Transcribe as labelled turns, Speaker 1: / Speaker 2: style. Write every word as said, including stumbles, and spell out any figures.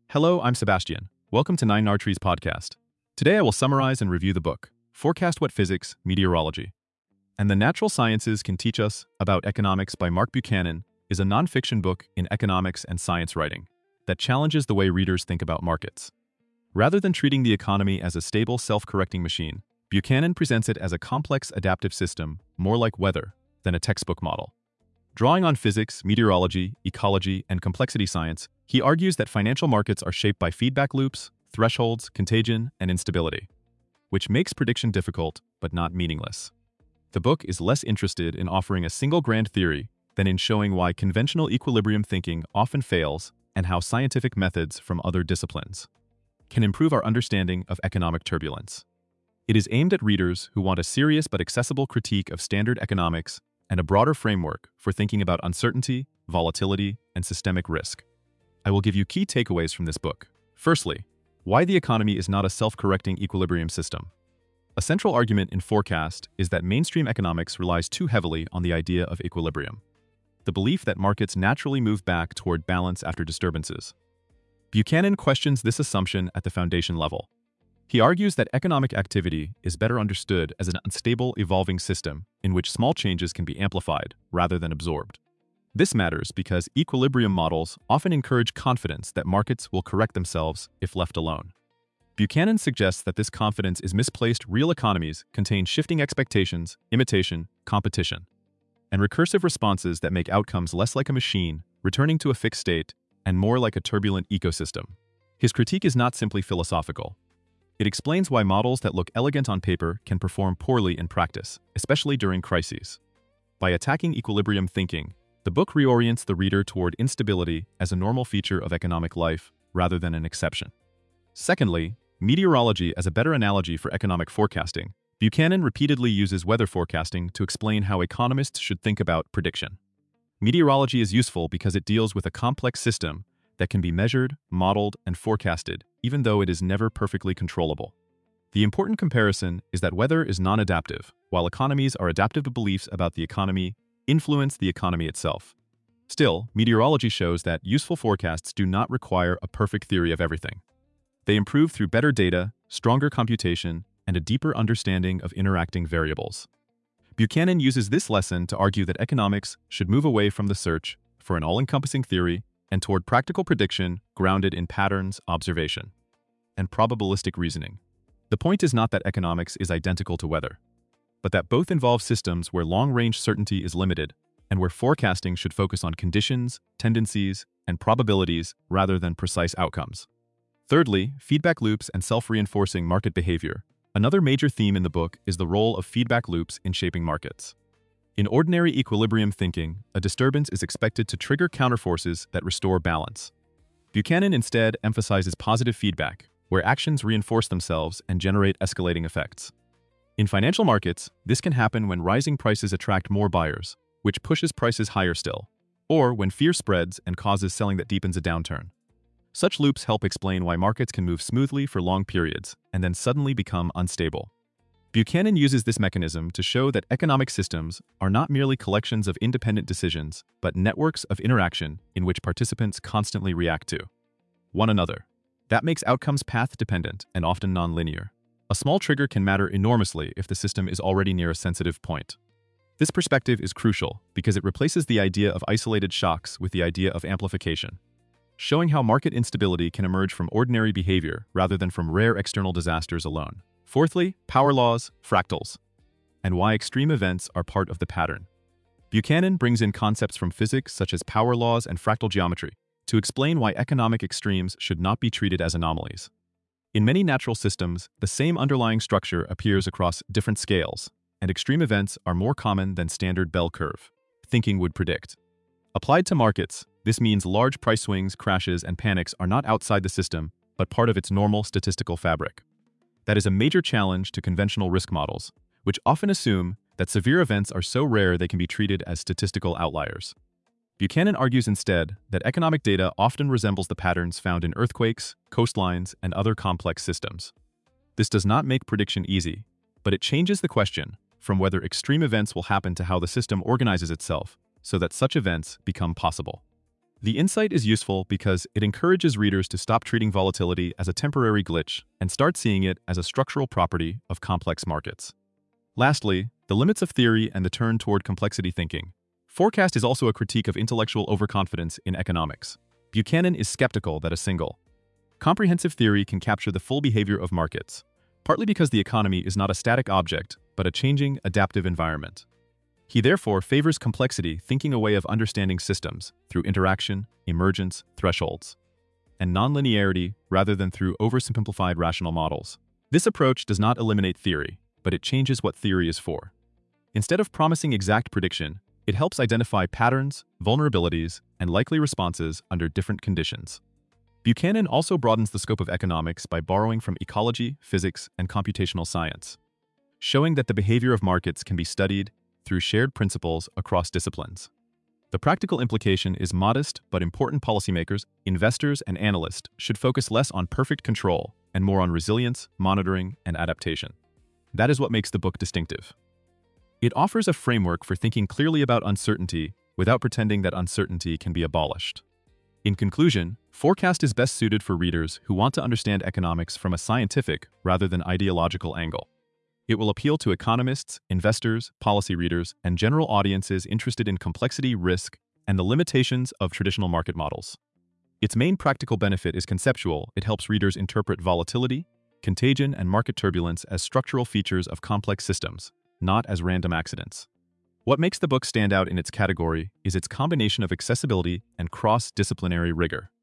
Speaker 1: Hello, I'm Sebastian. Welcome to Nine Nard Trees podcast. Today I will summarize and review the book, Forecast What Physics, Meteorology, and the Natural Sciences Can Teach Us About Economics by Mark Buchanan is a nonfiction book in economics and science writing that challenges the way readers think about markets. Rather than treating the economy as a stable, self-correcting machine, Buchanan presents it as a complex adaptive system, more like weather than a textbook model. Drawing on physics, meteorology, ecology, and complexity science, he argues that financial markets are shaped by feedback loops, thresholds, contagion, and instability, which makes prediction difficult but not meaningless. The book is less interested in offering a single grand theory than in showing why conventional equilibrium thinking often fails and how scientific methods from other disciplines can improve our understanding of economic turbulence. It is aimed at readers who want a serious but accessible critique of standard economics and a broader framework for thinking about uncertainty, volatility, and systemic risk. I will give you key takeaways from this book. Firstly, why the economy is not a self-correcting equilibrium system. A central argument in Forecast is that mainstream economics relies too heavily on the idea of equilibrium, the belief that markets naturally move back toward balance after disturbances. Buchanan questions this assumption at the foundation level. He argues that economic activity is better understood as an unstable, evolving system in which small changes can be amplified rather than absorbed. This matters because equilibrium models often encourage confidence that markets will correct themselves if left alone. Buchanan suggests that this confidence is misplaced. Real economies contain shifting expectations, imitation, competition, and recursive responses that make outcomes less like a machine returning to a fixed state and more like a turbulent ecosystem. His critique is not simply philosophical. It explains why models that look elegant on paper can perform poorly in practice, especially during crises. By attacking equilibrium thinking, the book reorients the reader toward instability as a normal feature of economic life rather than an exception. Secondly, meteorology as a better analogy for economic forecasting. Buchanan repeatedly uses weather forecasting to explain how economists should think about prediction. Meteorology is useful because it deals with a complex system that can be measured, modeled, and forecasted, even though it is never perfectly controllable. The important comparison is that weather is non-adaptive, while economies are adaptive to beliefs about the economy, influence the economy itself. Still, meteorology shows that useful forecasts do not require a perfect theory of everything. They improve through better data, stronger computation, and a deeper understanding of interacting variables. Buchanan uses this lesson to argue that economics should move away from the search for an all-encompassing theory and toward practical prediction grounded in patterns, observation, and probabilistic reasoning. The point is not that economics is identical to weather, but that both involve systems where long-range certainty is limited and where forecasting should focus on conditions, tendencies, and probabilities rather than precise outcomes. Thirdly, feedback loops and self-reinforcing market behavior. Another major theme in the book is the role of feedback loops in shaping markets. In ordinary equilibrium thinking, a disturbance is expected to trigger counterforces that restore balance. Buchanan instead emphasizes positive feedback, where actions reinforce themselves and generate escalating effects. In financial markets, this can happen when rising prices attract more buyers, which pushes prices higher still, or when fear spreads and causes selling that deepens a downturn. Such loops help explain why markets can move smoothly for long periods and then suddenly become unstable. Buchanan uses this mechanism to show that economic systems are not merely collections of independent decisions, but networks of interaction in which participants constantly react to one another. That makes outcomes path-dependent and often nonlinear. A small trigger can matter enormously if the system is already near a sensitive point. This perspective is crucial because it replaces the idea of isolated shocks with the idea of amplification, showing how market instability can emerge from ordinary behavior rather than from rare external disasters alone. Fourthly, power laws, fractals, and why extreme events are part of the pattern. Buchanan brings in concepts from physics such as power laws and fractal geometry to explain why economic extremes should not be treated as anomalies. In many natural systems, the same underlying structure appears across different scales, and extreme events are more common than standard bell curve thinking would predict. Applied to markets, this means large price swings, crashes, and panics are not outside the system, but part of its normal statistical fabric. That is a major challenge to conventional risk models, which often assume that severe events are so rare they can be treated as statistical outliers. Buchanan argues instead that economic data often resembles the patterns found in earthquakes, coastlines, and other complex systems. This does not make prediction easy, but it changes the question from whether extreme events will happen to how the system organizes itself so that such events become possible. The insight is useful because it encourages readers to stop treating volatility as a temporary glitch and start seeing it as a structural property of complex markets. Lastly, the limits of theory and the turn toward complexity thinking. Forecast is also a critique of intellectual overconfidence in economics. Buchanan is skeptical that a single, comprehensive theory can capture the full behavior of markets, partly because the economy is not a static object, but a changing, adaptive environment. He therefore favors complexity, thinking a way of understanding systems through interaction, emergence, thresholds, and nonlinearity rather than through oversimplified rational models. This approach does not eliminate theory, but it changes what theory is for. Instead of promising exact prediction, it helps identify patterns, vulnerabilities, and likely responses under different conditions. Buchanan also broadens the scope of economics by borrowing from ecology, physics, and computational science, showing that the behavior of markets can be studied through shared principles across disciplines. The practical implication is modest but important. Policymakers, investors, and analysts should focus less on perfect control and more on resilience, monitoring, and adaptation. That is what makes the book distinctive. It offers a framework for thinking clearly about uncertainty without pretending that uncertainty can be abolished. In conclusion, Forecast is best suited for readers who want to understand economics from a scientific rather than ideological angle. It will appeal to economists, investors, policy readers, and general audiences interested in complexity, risk, and the limitations of traditional market models. Its main practical benefit is conceptual. It helps readers interpret volatility, contagion, and market turbulence as structural features of complex systems, not as random accidents. What makes the book stand out in its category is its combination of accessibility and cross-disciplinary rigor.